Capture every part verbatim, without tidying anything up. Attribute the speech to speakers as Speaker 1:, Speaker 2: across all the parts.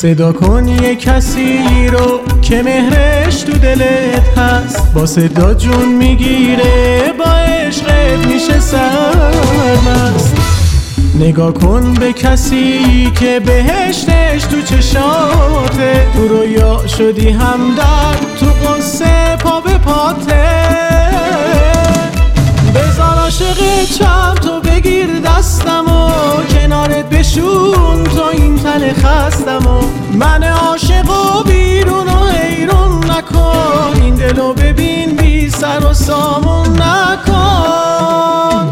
Speaker 1: صدا کن یه کسی رو که مهرش تو دلت هست، با صدا جون میگیره، با عشقت میشه سرمست. نگاه کن به کسی که بهشتش تو چشاته، تو رویا شدی همدرد، تو قصه پا به پاته. بذار عاشق چم تو بگیر دستم و کنارت بشون تو این تن خستم و من عاشق و بیرون و حیرون نکن، این دلو ببین بی سر و سامون نکن.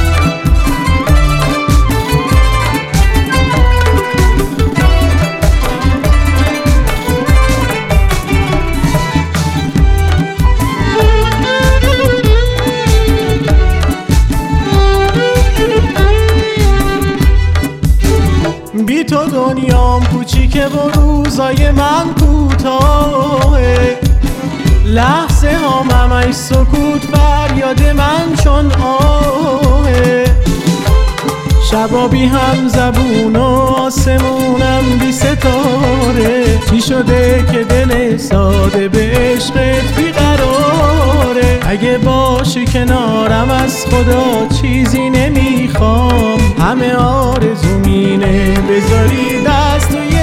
Speaker 1: بی تو دنیام کوچیکه و روزای من کوتاهه، لحظه ها همش سکوت فریاد من چون آهه. شبا بی هم زبون و آسمونم بی ستاره، چی شده که دل ساده به عشقت بیقراره؟ اگه باشی کنارم از خدا چیزی نمیخوام، همه آرزومینه بذاری دست توی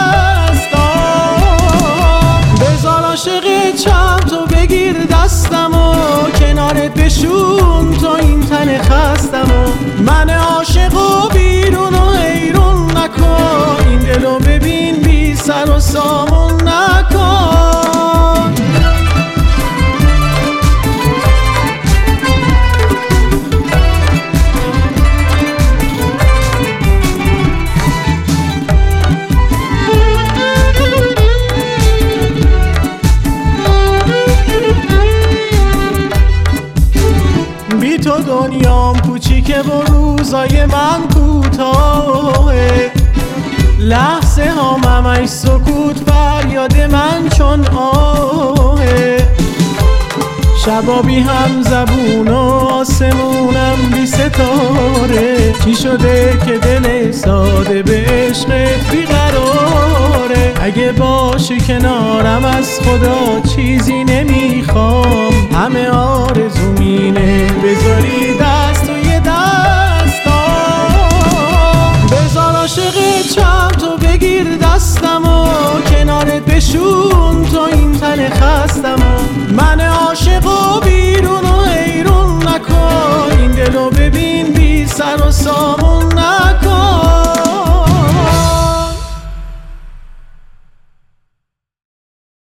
Speaker 1: دستام. بذار عاشق چم تو بگیر دستم و کنارت بشون تو این تن خستم و من عاشق و بیرون و حیرون نکن، این دلو ببین بی سر و سامون نکن. بی تو دنیام کوچیکه و روزای من کوتاهه، لحظه ها همش سکوت فریاد من چون آهه. شبا بی هم زبون و آسمونم بی ستاره، چی شده که دل ساده به عشقت بیقراره؟ اگه باشی کنارم از خدا چیزی نمیخوام، همه آرزومینه بذاری دست توی دستام. بذار عاشق چم تو بگیر دستم و کنارت بشون تو این تن خستم و من عاشق و بیرون و حیرون نکن، این دلو ببین بی سر و سامون نکن.